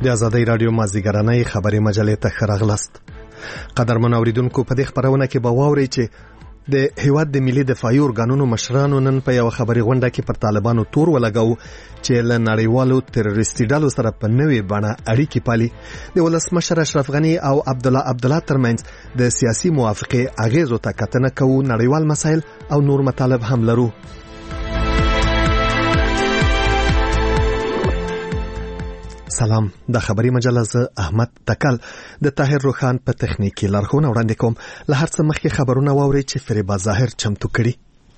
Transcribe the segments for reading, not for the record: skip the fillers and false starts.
د آزادۍ رادیو مازیګرنۍ خبري مجلې ته ښه راغلاست. قدرمن اوریدونکو، په دې خبرونه کې به واورئ چې د هیواد د ملي دفاعي ارګانونو مشرانو نن په یو خبري غونډه کې پر طالبانو تور ولګاو چې له نړیوالو تروریستي ډلو سره په نوې بڼه اړیکې پالي. د ولسمشر اشرف غني او عبدالله ترمنځ د سیاسي موافقې اغیزو ته کتنه کوو. نړیوال مسایل او نور مطالب هم لرو. سلام، د خبري مجله زه احمد تکل د طاهر روخان په تخنیکی لارښوونه وړاندې کوم. له هر څه مخکې خبرونه واورئ چې فریبا ظاهر چمتو کړي.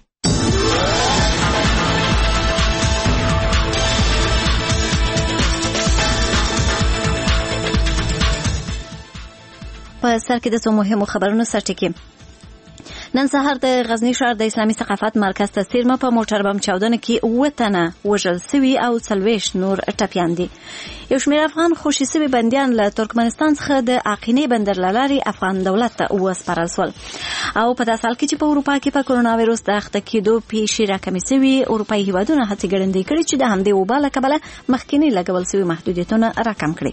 په سر کې د څو مهمو خبرونو سرټکی. نن سهار د غزنی ښار د اسلامي ثقافت مرکز ته څیرمه په موټر بم چاودنه کې 9 تنه وژل شوي او 40 نور ټپیان دي. یو شمېر افغان خوشي شوي بندیان له ترکمنستان څخه د اقینې بندر له لارې افغان دولت ته وسپارل شول. او په داسې حال کې چې په اروپا کې په کرونا وایروس د اخته کېدو پیښې راکمې شوي، اروپایي هیوادونه هڅې ګړندۍ کړي چې د همدې وبا له کبله مخکینی لګول شوي محدودیتونه راکم کړي.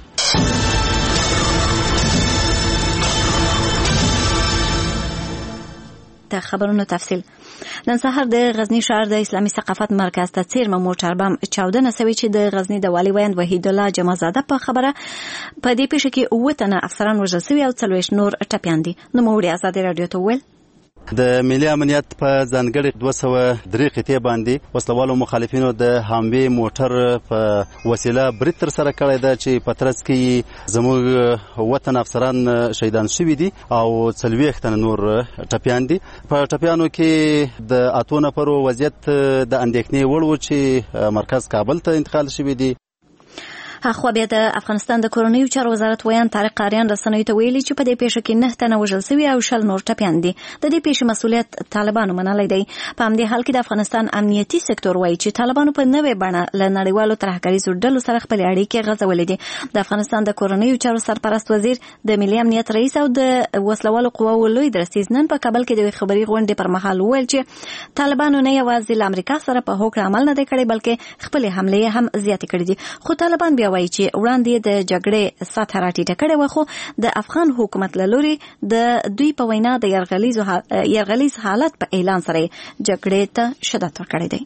د خبرونو تفصیل. نن سهار د غزنی ښار د اسلامي ثقافت مرکز ته څیرمه موټر بم چاودنه شوې چې د غزنی د والي ویاند وحید الله جمازاده په خبره په دې پیښه کې 9 تنه افسران وژل شوي او 40 نور ټپیان دي. نوموړي آزادۍ رادیو ته وویل د ملي امنیت په ځانګړي 203 قطعې باندې وسلوالو مخالفینو د حاموي موټر په وسیله برید تر سره کړی ده چې په ترڅ کې زموږ وطن افسران شهیدان شوي دي او 40 تنه نور ټپیان دي. په ټپیانو کې د 8 نفرو وضعیت د اندېښنې وړ و چې مرکز کابل ته انتقال شوي دي. خو بیا د افغانستان د کورنیو چارو وزارت ویان طارق قاریان رسنیو ته ویلي چې په دې پیښه کې 9 تنه وژل شوي او 60 نور ټپیان دي. د دې پیښې مسؤلیت طالبانو منلی دی. په همدې حال کې د افغانستان امنیتي سکتور وایي چې طالبانو په نوې بڼه له نړیوالو ترهګریزو ډلو سره خپلې اړیکې غځولې دي. د افغانستان د کورنیو چارو سرپرست وزیر د ملي امنیت رئیس او د وسلوالو قواو لوی درستیز نن په کابل کې د خبري غونډې پر مهال وویل چې طالبانو نه یوازې له امریکا سره په هوکړه عمل نه دی کړی بلکې خپلې حملې هم زیاتې کړې دي. خو طالبان بیا وایي چې وړاندې د جګړې سطح راټیټه کړې وه، خو د افغان حکومت له لوري د دوی په وینا د یرغلیز حالت په اعلان سره جګړې ته شدت ورکړی دی.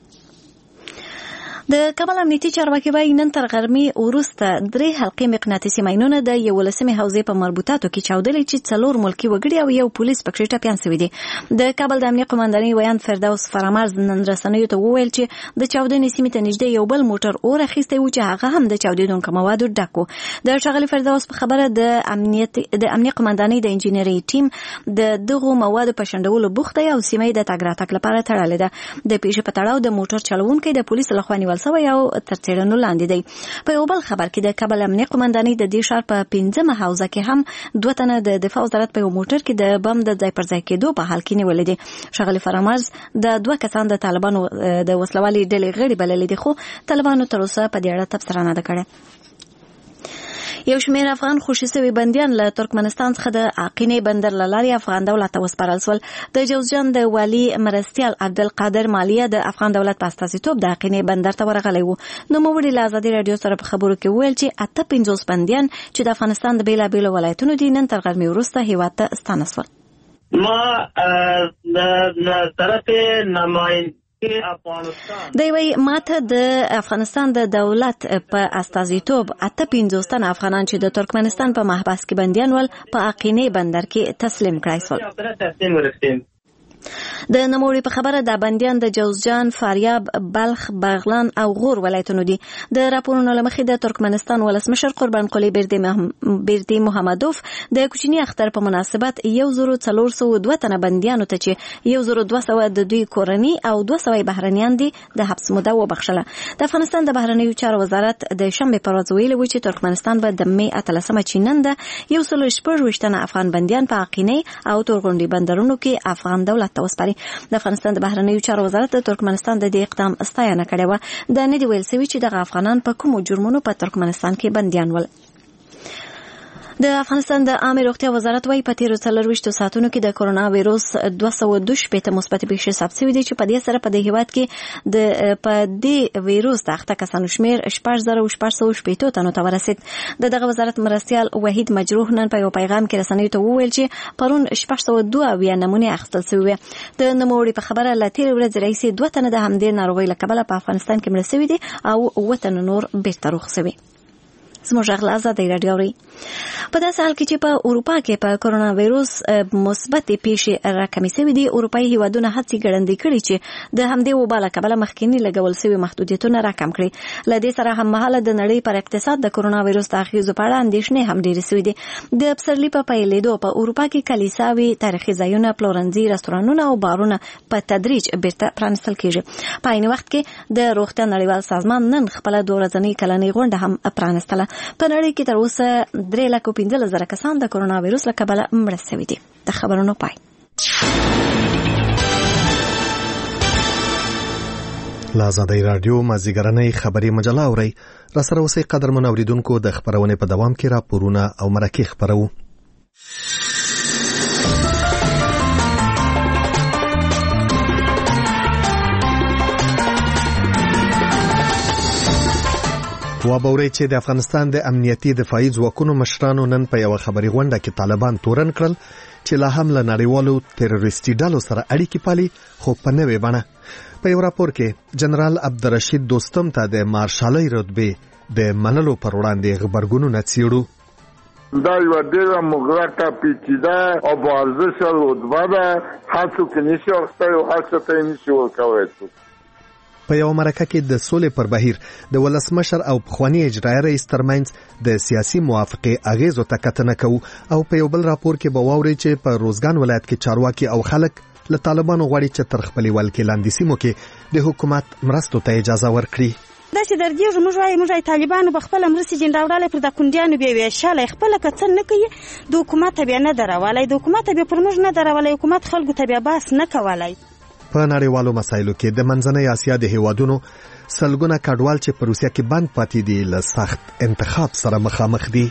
د کابل امنیتي چارواکي وايي نن تر غرمې وروسته 3 حلقې مقناطیسي ماینونه د 11مې حوزې په مربوطاتو کې چاودلې چې 4 ملکي وګړي او یو پولیس پکې ټپیان شوي دي. د کابل د امنیت قومندانۍ ویاند فردوس فرامرز نن رسنیو ته وویل چې د چاودنې سیمې ته نږدې یو بل موټر اور اخیستی و چې هغه هم د چاودېدونکو موادو ډک و. د ښاغلي فردوس په خبره د امنیت قومندانۍ د انجینري ټیم د دغو موادو په شنډولو بوخت دی او سیمه د تګ راتګ لپاره تړلې ده. د پیښې په تړاو د موټر چلوونکی د پولیسو لخوا نیول شوی او تر څېړنو لاندې دی. په یو بل خبر کې د کابل امنیت قومندانۍ د دې ښار په 5مه حوزه کې هم 2 تنه د دفاع وزارت په یو موټر کې د بم د ځای پر ځای کېدو په حال کې نیولې دي. ښاغلي فرامرز د 2 کسان د طالبانو د وسلوالي ډلې غړي بللي دي، خو طالبانو تر اوسه په دې اړه تبصره نه ده کړې. یو شمېر افغان خوشي شوي بندیان له ترکمنستان څخه د اقینې بندر له لارې افغان دولت ته وسپارل شول. د جوزجان د والي مرستیال عبدالقادر مالیه د افغان دولت په استازیتوب د اقینې بندر ته ورغلی و. نوموړي له آزادۍ رادیو سره په خبرو کې وویل چې 58 بندیان چې د افغانستان د بېلابېلو ولایتونو دي نن تر غرمې وروسته هېواد ته ستانه شول. ما د طرف نماینده دی وی ماته د افغانستان د دولت په استازیتوب 58 تنه افغانان چې د ترکمنستان په محبس کې بندیان ول په اقینې بندر کې تسلیم کړای شول. د نوموړي په خبره د بندیان د جوزجان، فاریاب، بلخ، بغلان او غور ولایتونو دي. د راپورونو له مخې د ترکمنستان ولسمشر قربان قلی بردی محمدوف د کوچني اختر په مناسبت 1402 تنه بندیانو ته چې 1200 د دوی کورنی او 200 بهرنیان دي د حبس موده وبخښله. د افغانستان د بهرنیو چارو وزارت د شنبه پر ورځ ویلي و چې ترکمنستان به د می 13 چینن د 116 تنه افغان بندیان په اقینې او تورغونډي بندرونو کې افغان دولت ته وسپاري. د افغانستان د بهرنیو چارو وزارت د ترکمنستان د دې اقدام ستاینه کړې وه. د نه دی ویل سوي چې دغه افغانان په کومو جرمونو په ترکمنستان کې بندیان ول. د افغانستان د عامه روغتیا وزارت وايي په تیرو 24 ساعتونو کې د کورونا وایروس 222 مثبت پیښې ثبت شوې دي چې په دې سره په دې هیواد کې د په دې وایروس د اخته کسانو شمیر 4460 تنو ته ورسید. دغه وزارت مرستيال وحید مجروح نن په یو پیغام کې رسنیو ته وویل چې پرون 602 نمونه اخیستل شوې. د نوموړي په خبره لا تیر ورځ رئیس 2 تنه د همدې ناروغۍ له کبله په افغانستان کې مړ شوي دي او 7 تنه نور بیرته روغ شوي. زموږ غږ آزادۍ راډیو اوري. په داسې حال کې چې په اروپا کې په کورونا وایروس مثبت پیښې راکمې شوې دي، اروپایي هیوادونه هڅې ګړندۍ کړي چې د همدې وبا له کبله مخکینی لګول شوي محدودیتونه راکم کړي. له دې سره هممهاله د نړۍ پر اقتصاد د کورونا وایروس د اغېزو په اړه اندېښنې هم ډېرې شوې دي. د پسرلي په پیلېدو په اروپا کې کلیساوي، تاریخي ځایونه، پلورنځي، رستورانونه او بارونه په تدریج بیرته پرانیستل کېږي. په عین وخت کې د روغتیا نړیوال سازمان نن خپله 2 ورځنۍ کلنۍ غونډه هم پرانیستله. په نړۍ کې تر اوسه 3,15,000 کسان د کورونا وایروس له کبله مړه شوي دي. د خبرونو پای. له آزادۍ راډیو مازیګرنۍ خبري مجله اورئ. راسره اوسئ قدرمن اوریدونکو. د خبرونې په دوام کې راپورونه او مرکې خبرو. وابوري چې د افغانستان د امنیتي دفاعي ځواکونو مشرانو نن په یو خبري غونډه کې طالبان تورن کړل چې لا هم له نړیوالو تروریستي ډلو سره اړیکې پالي، خو په نوې بڼه. په یو راپور کې جنرال عبدالرشید دوستم ته د مارشالۍ رتبې د منلو پر وړاندې غبرګونونه څیړو. دا یو ډېره مغلقه پیچیده او بارزشه رتبه ده. هر څوک نشي اخیستی او هر څه ته یې نشي ورکولی. په یو مرکه کې د سولې پر بهیر د ولسمشر او پخوانی اجرایي رئیس ترمنځ د سیاسي موافقې اغیزو ته کتنه کوو. او په یو بل راپور کې به واوري چې په روزګان ولایت کې چارواکي او خلک له طالبانو غواړي چې تر خپلې ولکې لاندې سیمو کې د حکومت مرستو ته اجازه ورکړي. داسې دردېږو موږ وایي طالبانو په خپله مرستې جین راوړلی پر د کونډیانو بیا ویشلی خپله که څه نه کوي د حکومت ته بیا نه درولی، د حکومت ته بیا پر موږ نه درولی، حکومت خلکو ته بیا بحث نه کولی. په نړیوالو مسایلو کې د منځنۍ اسیا د هیوادونو سلګونه کډوال چې په روسیه کې بند پاتې دي له سخت انتخاب سره مخامخ دي.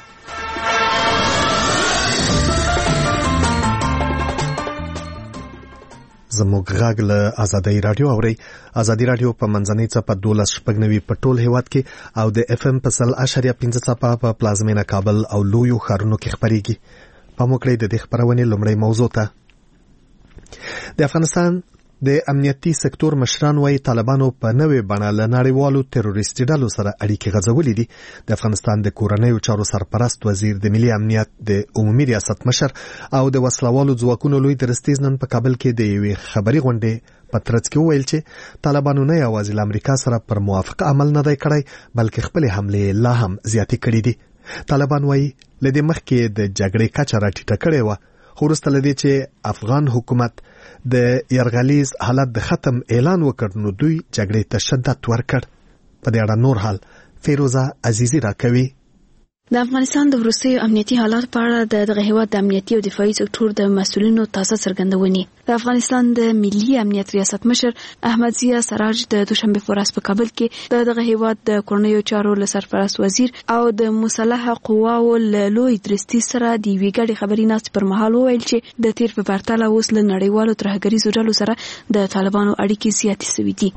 زموږ غږ له آزادۍ راډیو اوري. آزادۍ راډیو په منځنۍ څپه 12.9 په ټول هیواد کې او د FM په 100.5 څپه په پلازمینه کابل او لویو ښارونو کې خبريږي. په موکړې د دې خبرونې لومړی موضوع ته د افغانستان د امنیتي سکتور مشران وايي طالبانو په نوې بڼه له نړیوالو تروریستي ډلو سره اړیکې غځولې دي. د افغانستان د کورنیو چارو سرپرست وزیر د ملي امنیت د عمومي ریاست مشر او د وسلوالو ځواکونو لوی درستیز نن په کابل کې د یوې خبري غونډې په ترڅ کې ویل چې طالبانو نه یوازې له امریکا سره پر موافقه عمل نه دی کړی بلکې خپل حمله لا هم زیاتې کړې دي. طالبان وايي لدې مخکې د جګړې کچه راټیټه کړې و، خو وروسته لدې چې افغان حکومت د یرغلیز حالت د ختم اعلان وکړ نو دوی جګړې ته شدت ورکړ. په دې اړه نور حال فیروزه عزیزی راکوي. د افغانستان د وروستیو امنیتي حالات په اړه دغه هیواد د امنیتي او دفاعي سکتور د مسؤلینو تازه څرګندونې. د افغانستان د ملي امنیت ریاست مشر احمد ضیا سراج د دوشنبه په ورځ په کابل کې دغه هیواد د کورنیو چارو له سرپرست وزیر او د مسلحه قواو له لوی درستیز سره د یوې ګډې خبري ناستې پر مهال وویل چې د تیر په پرتله اوس له نړیوالو ترهګریزو ډلو سره د طالبانو اړیکې زیاتې شوې دي.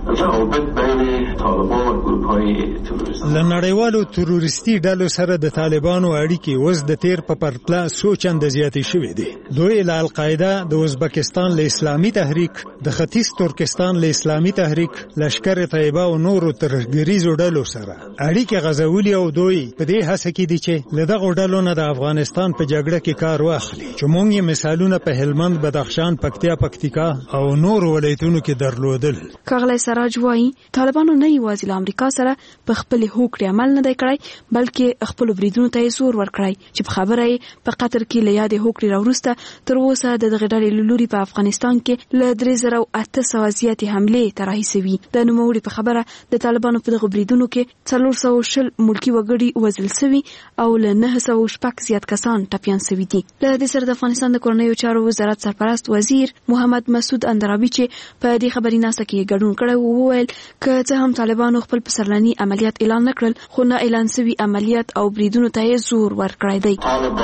له نړیوالو تروریستي ډلو سره د طالبانو اړیکې اوس د تیر په پرتله څو چنده زیاتې شوې دي. دوی له القاعده، د ازبکستان له اسلامي تحریک، د ختیځ ترکستان له اسلامي تحریک، لشکر طیبه او نورو ترهګریزو ډلو سره اړیکې غځولې او دوی په دې هڅه کې دي چې له دغو ډلو نه د افغانستان په جګړه کې کار واخلي. چې موږ یې مثالونه په هلمند، بدخشان، پکتیکا او نورو ولایتونو کې درلودل. ښاغلی سراج وایي طالبانو نه یوازې له امریکا سره په خپلې هوکړې عمل نه دی کړی بلکې خپلو بریدونو ته یې زور ورکړی چې په خبره یې په قطر کې له یادې هوکړې راوروسته تر اوسه د دغې ډلې له لوري په افغانستان کې له 3800 زیاتې حملې طرحې شوي. د نوموړي په خبره د طالبانو په دغو بریدونو کې 420 ملکي وګړي وژل شوي او له 906 زیات کسان ټپیان شوي دي. له دې سره د افغانستان د کورنیو چارو وزارت سرپرست وزیر محمد مسعود اندرابي چې په دې خبري ناسته کې ګډون کړی وویل که څه هم طالبانو خپل پسرلني عملیات اعلان نکړل خو نه اعلان شوي عملیات او بریدونه بریدونو ته زور ورکړی دی.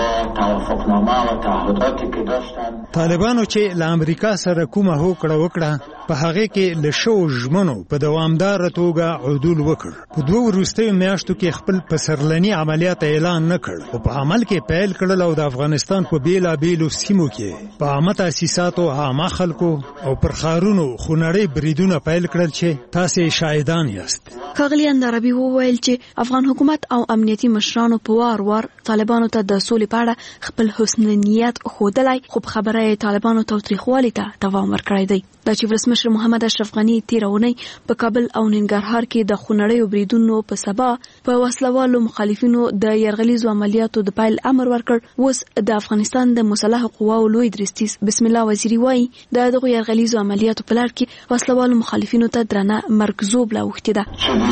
طالبانو چې له امریکا سره کومه هوکړه وکړه په هغه کې له شو ژمنو په دوامدار توګه عدول وکړ. په دوه وروستیو میاشتو کې خپل پسرلني عملیات اعلان نه کړ او په عمل کې پیل کړل او د افغانستان په بیلابیلو سیمو کې په عامه تاسیساتو عامه خلکو او پر ښارونو خونړۍ بریدونه پیل کړل چې تاسې شاهدان یاست. ښاغلي اندرابي وویل چې افغان حکومت او امنیتي مشرانو په وار طالبانو ته د سولې په اړه خپل حسن نیت ښودلی، خو په خبره یې طالبانو تاوتریخوالي ته دوام ورکړی دی. دا چې ولسمشر محمد اشرف غني تېره اونۍ په کابل او ننګرهار کې د خونړیو بریدونو په سبا په وسلوالو مخالفینو د یرغلیزو عملیاتو د پیل امر ورکړ. اوس د افغانستان د مسلحو قواو لوی درستیز بسم الله وزیری وایي د دغو یرغلیزو عملیاتو په لړ کې وسلوالو مخالفینو ته درنه مرګزوبله اوښتې ده.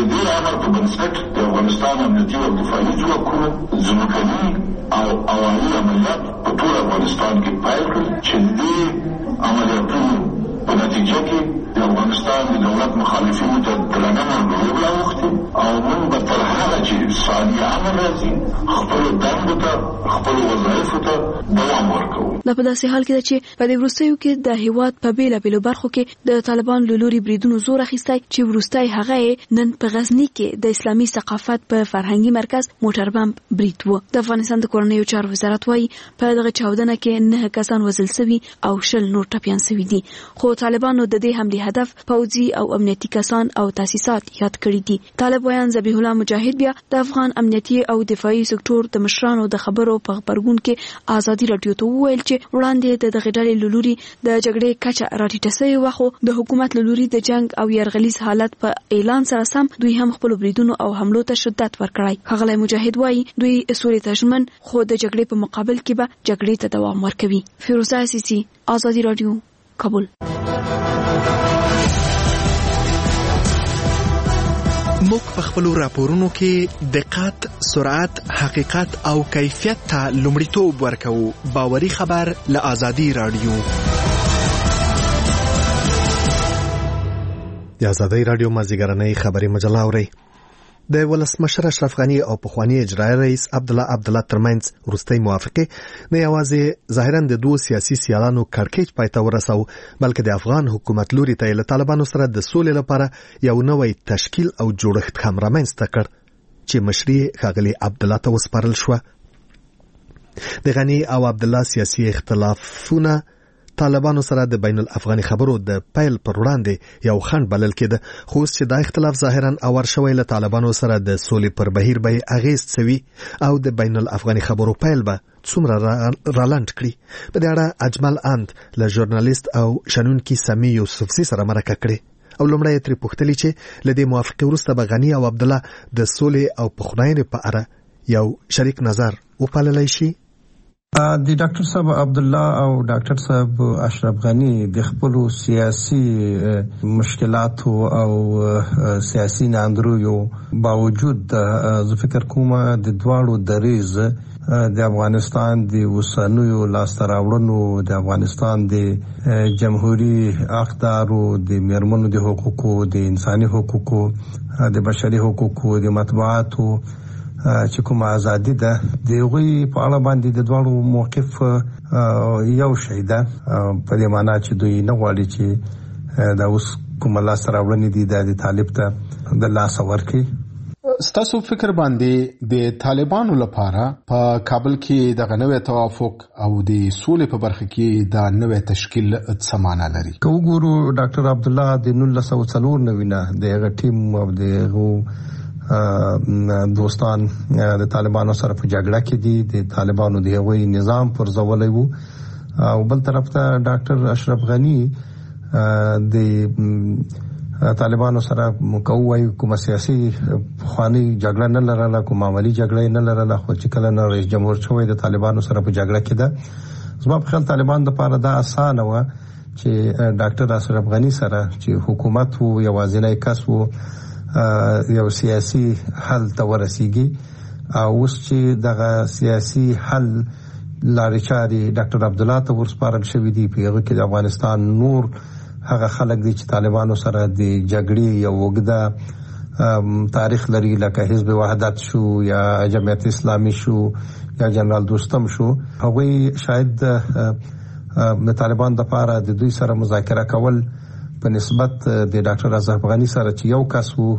د افغانستان امنیتي او دفاعي ځواکونو ځمکني او هوایي عملیات په ټول افغانستان کې پیل کړل چې دې عملیاتونو په نتیجه کې د افغانستان د دولت مخالفینو ته درنه مرګزوبله اوښتې او موږ به تر هغه چې ثاني امر راځي خپلو دندو ته خپلو وظایفو ته دوام ورکوو. دا په داسې حال کې ده چې په دې وروستیو کې د هېواد په بیلابیلو برخو کې د طالبان له لوري بریدونو زور اخیستی چې وروستی هغه نن په غزني کې د اسلامي ثقافت په فرهنګي مرکز موټر بمب برید و. د افغانستان د کورنیو چارو وزارت وایي په دغه چاودنه کې 9 کسان وژل شوي او 20 نور ټپیان شوي دي، خو طالبانو د دې حملې هدف پوځي او امنیتي کسان او تاسیسات یاد کړي دي. طالب ویان ذبیح الله مجاهد بیا د افغان امنیتي او دفاعي سکتور د مشرانو د خبرو په خبرګون کې ازادي رادیو ته وویل چې وړاندې د دغه ډلې له لوري د جګړې کچه راټیټه شوې وه، خو د حکومت له لوري د جنګ او یرغلیز حالت په اعلان سره سم دوی هم خپل بریدونو او حملو ته شدت ورکړی. ښاغلی مجاهد وایي دوی سولې ته ژمن، خو د جګړې په مقابل کې به جګړې ته دوام ورکوي. فیروزه عزیزي، ازادي رادیو، کابل. موږ په خپل راپورونو کې دقت، سرعت، حقیقت او کیفیت ته لومړیتوب ورکوو. باوري خبر له ازادي رادیو. د ازادي رادیو مازیګرنۍ خبري مجله اورئ. د ولسمشر اشرف غني او پخوانی اجرایي رئیس عبدالله ترمنځ وروستۍ موافقه نه یوازې ظاهرا د دوه سیاسي سیالانو کړکېچ پای ته ورسو، بلکې د افغان حکومت لوري ته له طالبانو سره د سولې لپاره یو نوی تشکیل او جوړښت هم رامنځته کړ چې مشري ښاغلي عبدالله ته وسپارل شو. د غني او عبدالله سیاسي اختلافونه طالبانو سره د بین الافغاني خبرو د پیل پر وړاندې یو خنډ بلل کېده، خو اوس چې دا اختلاف ظاهرا اور شوی له طالبانو سره د سولې پر بهیر به اغیز سوي او د بین الافغاني خبرو پیل به څومره رالند کړي. په دې اړه اجمل اند له ژورنالیست او شنونکي سمي یوسفزي سره مرکه کړې او لومړی ترې پوښتلې چې له دې موافقې وروسته به غني او عبدالله د سولې او پخلاینې په اړه یو شریک نظر وپاللی شي. د ډاکټر صاحب عبدالله او ډاکټر صاحب اشرف غني د خپل سیاسي مشکلاتو او سیاسي ناندرویو باوجود زه فکر کوم د دواړو دریز د افغانستان د وسنوي لاسته راوړنو، د افغانستان د جمهوریت اقدارو، د میرمنو د حقوقو، د انساني حقوقو، د بشري حقوقو، د مطبوعاتو چې کومه ازادي ده د غوي په اړه باندې د دواړو موقف یو شی ده، په دې معنی چې دوی نه غواړي چې دا اوس کومه لاسته راوړنې دي د طالب ته د لاس ورکړي. ستاسو فکر باندې د طالبانو لپاره په کابل کې د غنوي توافق او د سولې په برخه کې د نوې تشکیل څه معنی لري؟ کو ګورو ډاکټر عبدالله د 1994 نه د ټیم او د دوستان د طالبانو سره په جګړه کې دي، د طالبانو د هغوی نظام پر ځولای وو، او بل طرف ته ډاکټر اشرف غني د طالبانو سره کوي کوم سیاسي خواني جګړه نه لرله، کوم عملی جګړه نه لرله، خو چې کله نه رئیس جمهور شوی د طالبانو سره په جګړه کې ده. زما په خیال طالبان د پاره دا اسانه و چې ډاکټر اشرف غني سره چې حکومت وو یوازینی کس وو یو سیاسي حل ته ورسیږي، او اوس چې دغه سیاسي حل لارې چارې ډاکټر عبدالله ته ورسپارل شوې دي، په هغه کې د افغانستان نور هغه خلک دي چې طالبانو سره د جګړې یو وګړه تاریخ لري لکه حزب وحدت شو یا جمعیت اسلامي شو یا جنرال دوستم شو هغه شاید د طالبان د لپاره د دوی سره مذاکره کول په نسبت د ډاکټر اشرف غنی سره چې یو کس وو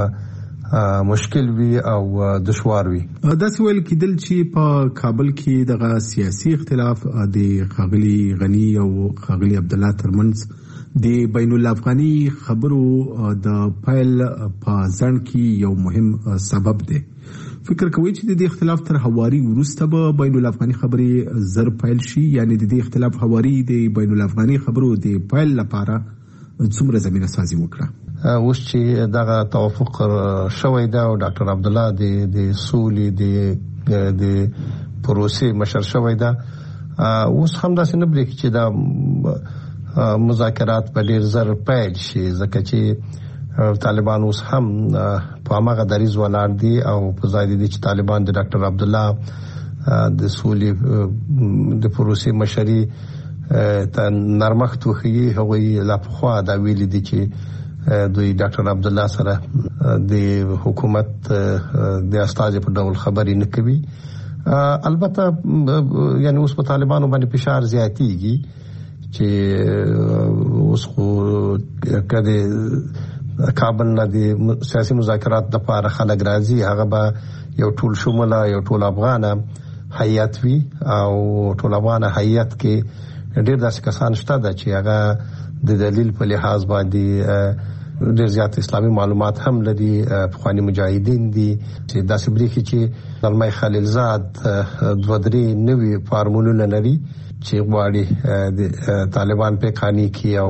مشکل وي او دشوار وي. دا سوال کېدل چې په کابل کې دغه سیاسي اختلاف د خاغلی غنی او خاغلی عبد الله ترمنځ د بین الافغاني خبرو د پایل په ځان کې یو مهم سبب دی. فکر کوي چې د اختلاف تر هواري وروسته به بین الافغاني خبرې زر پایل شي، یعنی د اختلاف هواري د بین الافغاني خبرو د پایل لپاره څومره زمينه سازي وکړه؟ اوس چې دغه توافق شوی دا او ډاکټر عبد الله د سولې د پروسې مشر شوی دا، اوس هم داسې نه بریک چې دا مذاکرات په ډیر زر پیل شي، ځکه چې طالبان اوس هم په هغه دریځ ولاړ دي او په ځای دي چې طالبان د ډاکټر عبد الله د سولې د پروسې مشري ته نرمښت وښيي. هغوی لا پخوا دا ویلي دي چې دوی ډاکټر عبد الله سره د حکومت د استازي په ډول خبرې نه کوي. البته یعنی اوس په طالبانو باندې فشار زیاتېږي چې اوس خو کله کابل نه د سیاسي مذاکرات لپاره خلک راځي، هغه به یو ټول شموله یو ټول افغانه هیئت وي او ټول افغانه هیئت کې ډېر داسې کسان شته چې هغه د دلیل په لحاظ باندې ډېر زیات اسلامي معلومات هم لري، پخواني مجاهدین دي چې داسې بریخي چې زلمی خلیلزاد دوه درې نوي فارمولونه لري چې غواړي د طالبان په قانی کې او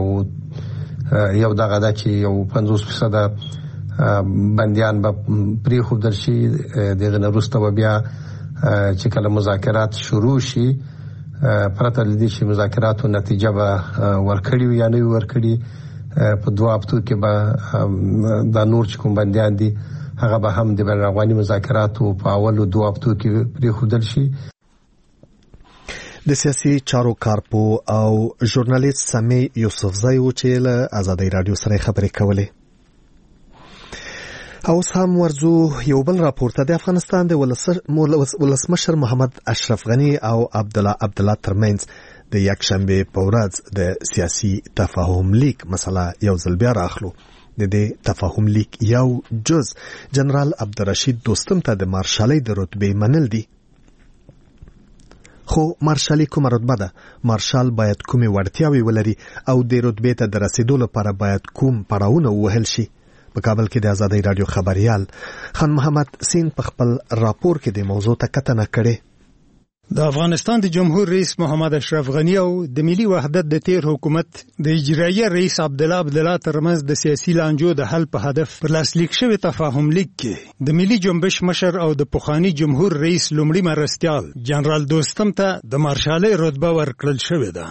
یو دغه دا چې یو 50% بنديان به پری خو درشي دغه وروسته بیا چې کله مذاکرات شروع شي پرته لدی چې مذاکراتو نتیجه به ورکړي یا نه ورکړي په دوه هفتو کې به د نور چې کوم بنديان دي هغه به هم د بین الافغاني مذاکراتو په اولو دوه هفتو کې پری خو درشي. د سیاسي چارو کارپو او ژورنالیست سامي یوسفزای و چې له آزادۍ رادیو سره خبرې کولې. اوس هم ورزو یو بل راپورته د افغانستان د ولسمشر محمد اشرف غنی او عبد الله ترمنځ د یکشنبه په ورځ د سیاسي تفاهم لیک مسله یو ځل بیا راخلو. د دې تفاهم لیک یو جز جنرال عبدالرشید دوستم ته د مارشالۍ د رتبې منل دي. خو مارشالي کومه رتبه ده؟ مارشال باید کومې وړتیاوې ولري او د رتبې ته د رسیدو لپاره باید کوم پړاوونه ووهل شي؟ په کابل کې د آزادۍ رادیو خبريال خان محمد سین په خپل راپور کې د موضوع ته کتنه کړې. د افغانستان د جمهور رئیس محمد اشرف غنی او د ملي وحدت د تیر حکومت د اجرایي رئیس عبد الله ترمنځ د سیاسي لانجو د حل په هدف پر لاسلیک شوی تفاهم لیک کې د ملي جنبش مشر او د پخوانی جمهور رئیس لومړي مرستیال جنرال دوستم ته د مارشالۍ رتبه ورکړل شوې ده.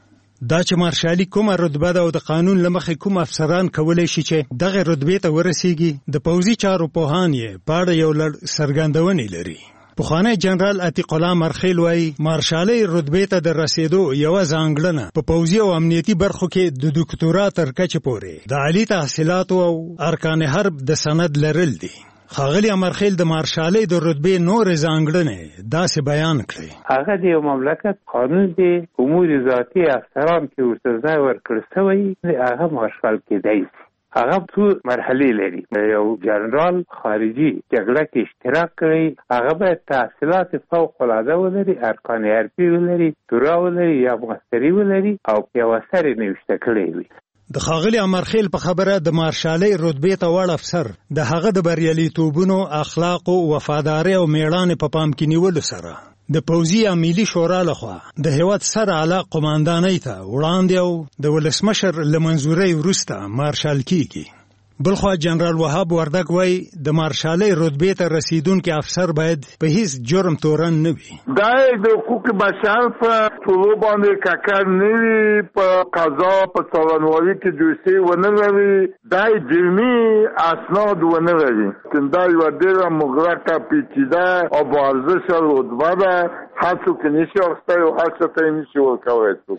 دا چې مارشالي کومه رتبه ده او د قانون لمخې کوم افسران کولای شي چې دغه رتبې ته ورسیږي، د پوځي چارو پوهان یې په اړه یو لړ څرګندونې لري. پخوانی جنرال عتیق الله مرخیل وایي مارشالۍ رتبې ته د رسیدو یو ځانګړنه په پوځي او امنیتي برخو کې د ډاکټورا تر کچې پورې د عالی تحصیلاتو او ارکان حرب د سند لرل دي. خاغلی امرخیل د مارشالۍ د رتبې نور ځانګړنې داسې بیان کړې. هغه د یو مملکت قانون دی، امور ذاتي افسران کې ورته ځای ورکړل شوی، هغه مارشال کېدای شي. هغه څو مرحلې لري. یو جنرال خارجي جګړه کې اشتراک کوي، هغه باید تحصیلات فوق العاده ولري، ارکان حربي ولري، تورا ولري یا مستری ولري او یو اثر نوشته کړی وي. د خاغلی امرخیل په خبره د مارشالۍ رتبې ته وړ افسر د هغه د بریالیتوبونو، اخلاقو، وفادارۍ او میړانې په پام کې نیولو سره د پوځي ملي شورا لخوا د هیواد سره اعلی قوماندانۍ ته وړاندې او د ولسمشر له منظورۍ وروسته مارشال کیږي. بلخوا جنرال وهاب وردک وای د مارشالۍ رتبې ته رسیدونکي افسر باید په هیڅ جرم تورن نه وي. دا د حقوق بشر په ټولو باندې ککر نه وي، په قضا په څارنوالۍ کې دوسیې ونه لري، دا جرمي اسناد ونه لري. دا یوه ډېره مغلقه پیچیده او باارزشه رتبه ده، هر څوک یې نشي اخیستی او هر چا ته یې نشي ورکولی.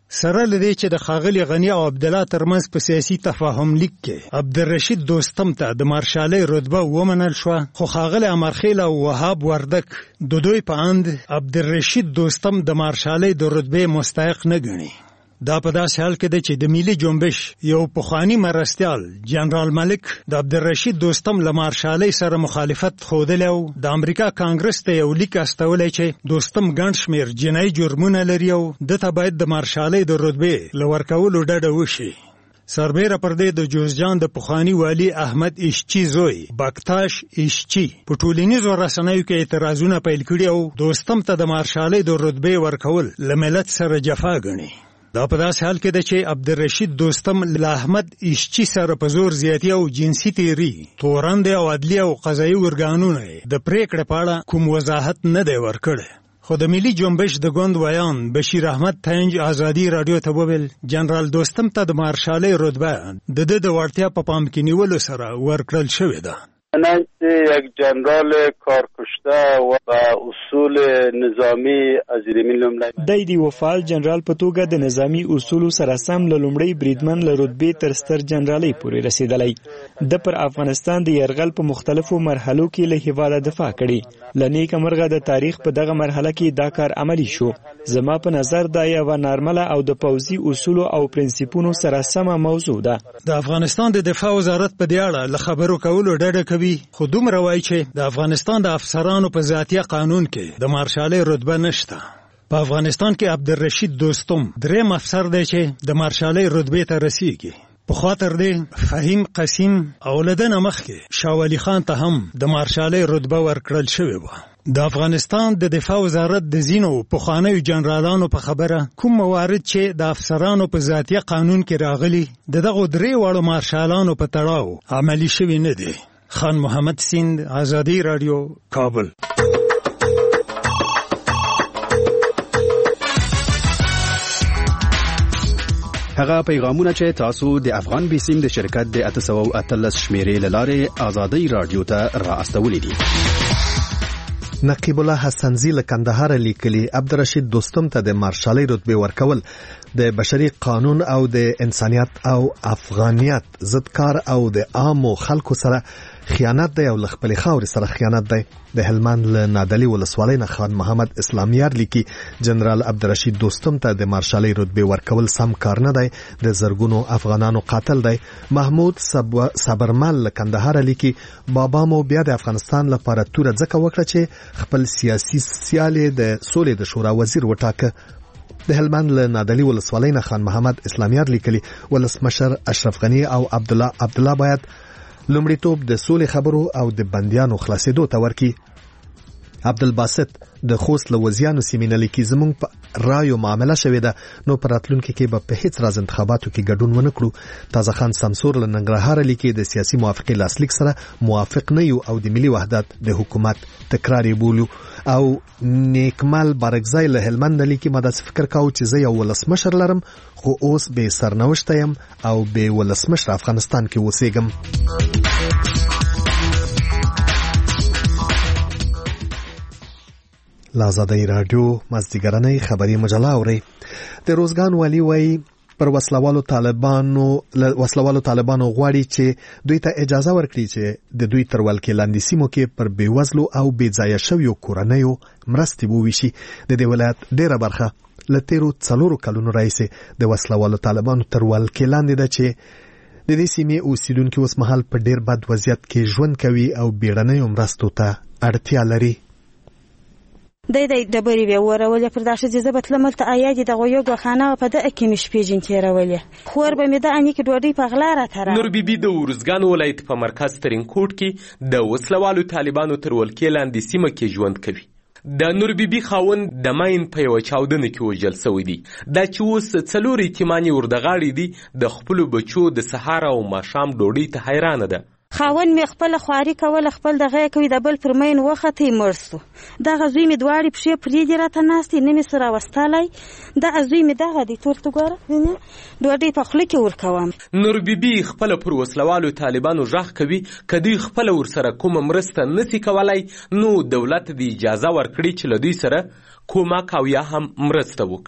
سره لدی چې د ښاغلي غني او عبدالله ترمنځ په سیاسي تفاهم لیک کې عبدالرشید دوستم ته د مارشالۍ رتبه ومنل شوه، خو ښاغلي امرخیل او وهاب وردک د دوی په اند عبدالرشید دوستم د مارشالۍ د رتبې مستحق نه ګڼي. دا په داسې حال کې ده چې د ملي جنبش یو پخواني مرستیال جنرال ملک د عبدالرشید دوستم له مارشالۍ سره مخالفت ښودلی او د امریکا کانګرس ته یو لیک استولی چې دوستم ګڼ شمېر جنایي جرمونه لري او ده ته باید د مارشالۍ د رتبې له ورکولو ډډه وشي. سربیره پر دې د جوزجان د پخواني والي احمد اشچی زوی بکتاش اشچی په ټولنیزو رسنیو کې اعتراضونه پیل کړي او دوستم ته د مارشالۍ د رتبې ورکول له ملت سره جفا ګڼي. دا په داسې حال کې ده چې عبدالرشید دوستم له احمد اشچی سره په زور زیاتي او جنسي تیری، تورندې او عدلي او قضایي ارګانونه د پریکړې په اړه کوم وضاحت نه دی ورکړی. خو د ملي جنبش د ګوند ویان بشیر احمد تنج آزادي رادیو ته وویل جنرال دوستم ته د مارشالۍ رتبه د ده د وړتیا په پام کې نیولو سره ورکړل شوې ده. چنانچه یک جنرال کارکشته و اصول نظامی از زیرمین لومړی دی د وفال جنرال په توګه د نظامی اصولو سره سم له لومړی بریدمن له رتبې تر ستر جنرالۍ پورې رسیدلی. د پر افغانستان د یرغل په مختلفو مرحلو کې له هیواده دفاع کړي. له نیکه مرغه د تاریخ په دغه مرحله کې دا کار عملی شو. زما په نظر دا یوه نارمله او د پوځي اصولو او پرنسیپونو سره سمه موضوع ده. د افغانستان د دفاع وزارت په دې اړه له خبرو کولو ډډه کوي، خو دومره وایي چې د افغانستان د افسرانو په ذاتیه قانون کې د مارشالۍ رتبه نشته. په افغانستان کې عبدالرشید دوستم دریم افسر دی چې د مارشالۍ رتبې ته رسیږي. په خاطر دی فهیم قسیم او لدنه مخکې شاه ولی خان ته هم د مارشالۍ رتبه ورکړل شوې وه. د افغانستان د دفاع وزارت د ځینو پخوانیو جنرالانو په خبره کوم موارد چې د افسرانو په ذاتیه قانون کې راغلي د دغو درې واړو مارشالانو په تړاو عملي شوي نه دي. خان محمد سیند، آزادی رادیو، کابل. هغه پیغامونه چې تاسو د افغان بیسیم د شرکت د 813 شمیرې له لارې آزادی رادیو ته را استولې دي. نقیب الله حسنزی له کندهار لیکلي عبدالرشید دوستم ته د مارشالۍ رتبې ورکول د بشري قانون او د انسانیت او افغانیت ضد کار او د عامو خلکو سره خیانت دی او له خپلې خاورې سره خیانت دی. د هلمند له نادلي ولسوالۍ نه خان محمد اسلامیار لیکي جنرال عبدالرشید دوستم ته د مارشالۍ رتبې ورکول سم کار نه دی، د زرګونو افغانانو قاتل دی. محمود صبرمل له کندهار لیکي بابا مو بیا د افغانستان لپاره توره ځکه وکړه چې خپل سیاسي سیال د سولې د شورا وزیر وټاکه. د هلمند له نادلي ولسوالۍ نه خان محمد اسلامیار لیکلي ولسمشر اشرف غني او عبدالله باید لومړیتوب د سولې خبرو او د بندیانو خلاصېدو ته ورکړي. عبدالباسط د خوست له وزیانو سیمې نه لیکي زموږ په رایو معامله شوې ده، نو په راتلونکي کې به په هیڅ راز انتخاباتو کې ګډون ونه کړو. تازه خان سمسور له ننګرهار لیکي د سیاسي موافقې لاسلیک سره موافق نه یو او د ملي وحدت د حکومت تکرار بولو. او نیکمل بارکزای له هلمند لیکي ما داسې فکر کاوه چې زه یو ولسمشر لرم خو اوس به سرنوشته یم او به ولسمشر افغانستان کې اوسېږم. لازادی رادیو مازدیګرنۍ خبری مجله اوري. د روزګان والی وایي پر وسلوالو طالبانو غواړي چې دوی ته اجازه ورکړي چې د دوی تر ولکې لاندې سیمو کې پر بیوزلو او بې ځایه شویو کورنیو مرستې وویشي. د دې ولایت ډیره برخه له تیرو 4 کلونو راهیسې د وسلوالو طالبانو تر ولکې لاندې ده چې د دې سیمې اوسیدونکي اوس مهال په ډیر بد وضعیت کې ژوند کوي او بیړنیو مرستو ته اړتیا لري. دی ډبرې بیا ورولې پر دا ښځې زه به تلم هلته ایا دې دغه یو ګوښانه په دغه کې مې شپې جین تېرولې، خور به مې د اني کې ډوډۍ په غلا راته نور بیبي د ارزګان ولایت په مرکز ترینکوټ کې د وسلوالو طالبانو تر ولکې لاندې سیمه کې ژوند کوي. د نور بیبي خاوند د ماین په یوه چاودنه کې وژل سوی دی. دا چې اوس 4 یتیمانې ورده دي د خپلو بچو د سهار او ماښام ډوډۍ ته حیرانه ده. خاوند مې خپل خواري کوله، خپل دغه کوي د بل پر مین وخته مړ سو. دغه زوی مې دواړې پښې پرې دي راته ناستې نه مې سره وستلی. دغه زوی مې دغه دی تور ته ګوره ډوډۍ په خوله کې ورکوم. نور بیبي خپل پر وسلوالو طالبانو غږ کوي که دوی خپل ورسره کومه مرسته نسی کولای نو دولت دې اجازه ورکړي چې له دوی سره کومک او یا هم مرسته وکړي.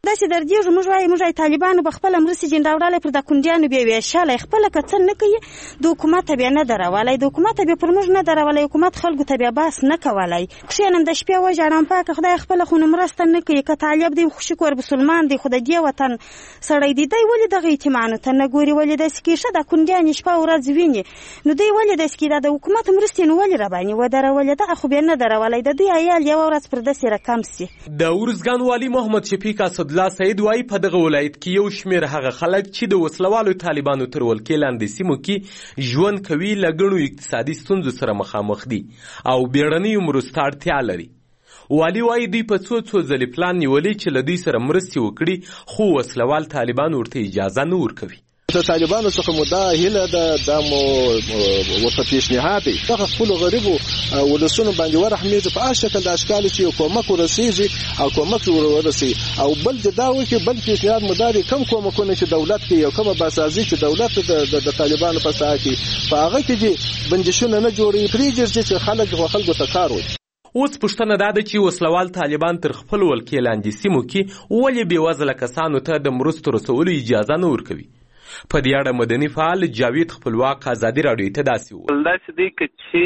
داسې دردېږو. موږ وایو طالبانو به خپله مرستې جین راوړلی پر دا کونډیانو بیا ویشلی، خپله که څه نه کوي د حکومت ته بیا نه ده راولی، د حکومت ته بیا پر موږ نه ده راولی، حکومت خلکو ته بیا بحث نه کولی. کښېنم د شپې وژاړم پاکه خدای خپله خو نو مرسته نه کوي. که طالب دی شکر مسلمان دی، خو د دې وطن سړی دی، دی ولې دغه یتیمانو ته نه ګوري؟ ولې داسې کېږي؟ ښه دا کونډیانې شپه ورځ ویني، نو دی ولې داسې کېږي؟ دا د حکومت مرستې نو ولې راباندې ودرولې؟ دغه خو بیا نه ده راولی، د دوی عیال یوه ورځ پر داسې رقم سي. د ارزګان والي محمد شفیق اسدالله سعید وایي په دغه ولایت کې یو شمېر هغه خلک چې د وسلوالو طالبانو تر ولکې لاندې سیمو کې ژوند کوي له ګڼو اقتصادي ستونزو سره مخامخ دي او بیړنیو مرستو اړتیا لري. والي وایي دوی په څو ځلې پلان نیولی چې له دوی سره مرستې وکړي، خو وسلوال طالبان ورته اجازه نه ورکوي. د طالبانو څخه مو دا هیله ده، دا مو ورته پیشنهاد دی، دغه خپلو غریبو ولسونو باندې ورحمېږي، په هر شکل د اشکالو چې یو کومک ورسېږي او کومک ورسېږي. او بل دا وکړي، بل پیشنهاد مو دا دی، کم کومکونه چې دولت کوي او کومه باسازي چې دولت د طالبانو په ساحه کې په هغه کې دي بندشونه نه جوړوي، پرېږدي چې خلکو ته کار وکړي. اوس پوښتنه دا ده چې وسلوال طالبان تر خپل ولکې لاندې سیمو کې ولې بېوزله کسانو ته د مرستو رسولو اجازه نه ورکوي. په دې اړه مدني فعال جاوید خپلواک ازادي راډیو ته داسې وویل: داسې دی که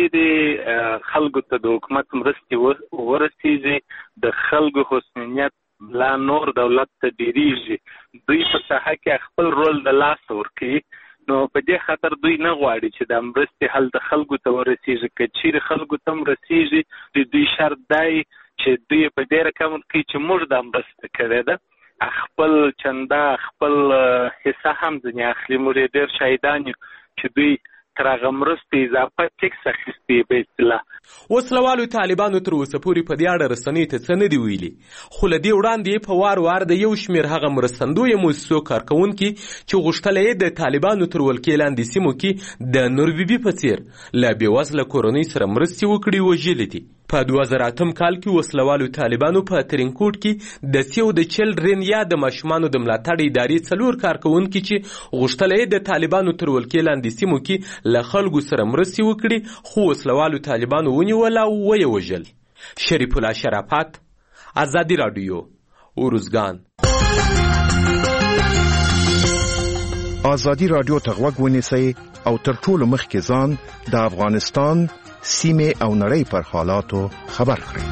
چیرې خلکو ته د حکومت مرستې ورسېږي، د خلکو حسنیت لا نور دولت ته ډېرېږي، دوی په ساحه کې خپل رول د لاسه ورکوي، نو په دې خاطر دوی نه غواړي چې د مرستې حل د خلکو ته ورسېږي. که چیرې خلکو ته رسېږي، د دوی شرط دی چې دوی په دې رقم کوي چې موږ دا مرسته کړې ده، خپل چنده خپل حصه هم ځنې اخلي. موږ یې ډېر شاهدان یو چې دوی تر هغه مرستې اضافه ټیکس اخیستي په اصطلاح. وسلوالو طالبانو تر اوسه پورې په دې اړه رسنیو ته څه نه دي ویلي، خو له دې وړاندې په وار د یو شمېر هغه مرستندویه موسسو کارکوونکي چې غوښتله یې د طالبانو تر ولکې لاندې سیمو کې د نور بیبي په څېر له بېوزله کورنۍ سره مرستې وکړي وژلي دي. په 2008 کال کې وسلوالو طالبانو په ترینکوټ کې د سیو د چلډرن یا د ماشومانو د ملاتړ ادارې 4 کارکوونکي چې غوښتله یې د طالبانو تر ولکې لاندې سیمو کې له خلکو سره مرستې وکړي، خو وسلوالو طالبانو ونیول او ویې وژل. شریف الله شرافت، ازادي راډیو، ارزګان. ازادي راډیو ته غوږ ونیسئ او تر ټولو مخکې ځان د افغانستان سیمه او نړۍ پر حالاتو خبر کړئ.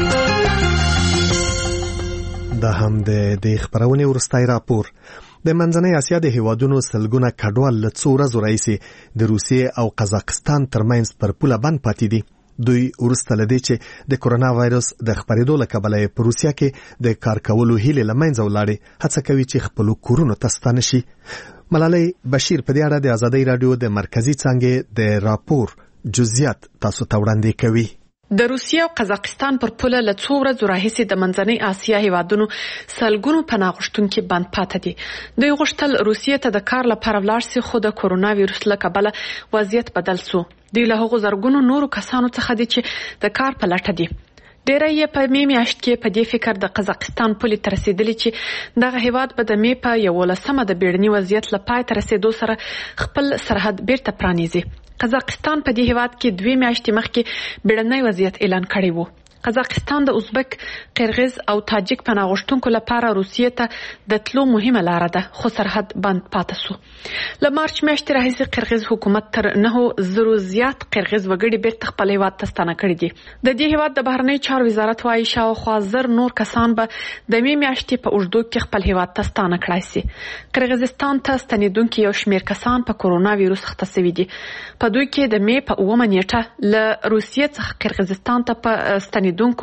دا هم د خبرونې ورستای راپور. د منځنۍ اسیا د هیوادونو سلګونه کډوال له څو ورځو راهیسې د روسیې او قزاقستان ترمنځ پر پوله بند پاتې دي. دوی وروسته له دې چې د کرونا وایرس د خپرېدو له کبله په روسیه کې د کار کولو هیلې له منځه ولاړې، هڅه کوي چې خپلو کورونو ته ستانه شي. ملالۍ بشیر په دې اړه د ازادۍ راډیو د مرکزي څانګې د راپور جزئیات تاسو ته وړاندې کوي. د روسیې او قزاقستان پر پوله له څو ورځو راهیسې د منځنۍ اسیا هیوادونو سلګونو پناه غوښتونکي بند پاتې دي. دوی غوښتل روسیې ته د کار لپاره ولاړ شي، خو د کرونا ویروس له کبله وضعیت بدل شو. دوی له هغو زرګونو نورو کسانو څخه دي چې د کار په لټه دي. ډېری یې په مې میاشت کې په دې فکر د قزاقستان پولې ته رسېدلي چې دغه هیواد به د مې په 11مه د بیړني وضعیت له پای ته رسېدو سره خپل سرحد بیرته پرانیزي. قزاقستان په دې هیواد کې 2 میاشتې مخکې بیړنی وضعیت اعلان کړی و. قزاقستان د ازبک، قرغیز او تاجک پناه غوښتونکو لپاره روسیې ته د تلو مهمه لاره ده، خو سرحد بند پاتې شو. له مارچ میاشتې راهیسې قرغیز حکومت تر 9,000 زیات قرغیز وګړي بیرته خپل هیواد ته ستانه کړي دي. د دې هیواد د بهرنیو چارو وزارت وايي شاوخوا 1000 نور کسان به د مې میاشتې په اوږدو کې خپل هیواد ته ستانه کړای شي. قرغیزستان ته ستنېدونکي یو شمېر کسان په کرونا ویروس اخته شوي دي. په دوی کې د مې په 9مه نیټه له روسیې څخه قرغیزستان ته په ستنېدونکو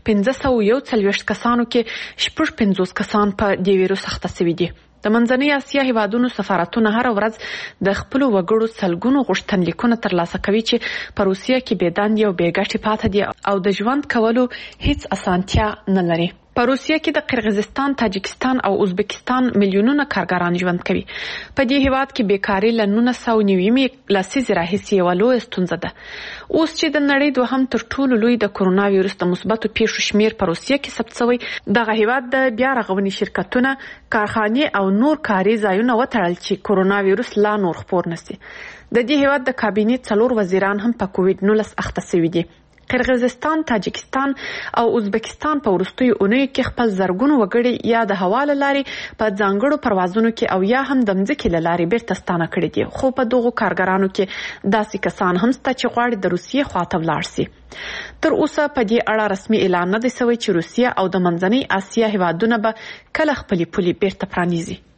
541 کسانو کې 50 کسان په دې ویروس اخته شوي دي. د منځنۍ اسیا هیوادونو سفارتونه هر ورځ د خپلو وګړو سلګونو غوښتنلیکونه ترلاسه کوي چې په روسیه کې بې دندې او بې ګټې پاتې دي او د ژوند کولو هیڅ اسانتیا نه لري. په روسیه کې د قرغیزستان، تاجکستان او ازبکستان میلیونونه کارګران ژوند کوي. په دې هیواد کې بیکاري له 1990 لسیزې راهیسې یوه لویه ستونزه ده. اوس چې د نړۍ دوهم تر ټولو لوی د کرونا ویروس د مثبتو پیښو شمیر په روسیه کې ثبت شوی، دغه هیواد د بیا رغونې شرکتونه، کارخانې او نور کاري ځایونه وتړل چې کرونا ویروس لا نور خپور نشي. د دې هیواد د کابینې 4 وزیران هم په کووډ 19 اخته شوي دي. قرغیزستان، تاجکستان او ازبکستان په وروستیو اونیو کې خپل زرګونو وګړي یا د هوا له لارې په ځانګړو پروازونو کې او یا هم د مځکې له لارې بیرته ستانه کړي دي. خو په دغو کارګرانو کې داسې کسان هم شته چې غواړي د روسیې خواته ولاړ سي. تر اوسه په دې اړه رسمي اعلان نه دی شوی چې روسیه او د منځنۍ اسیا هیوادونه به کله خپلې پولې بیرته پرانیزي.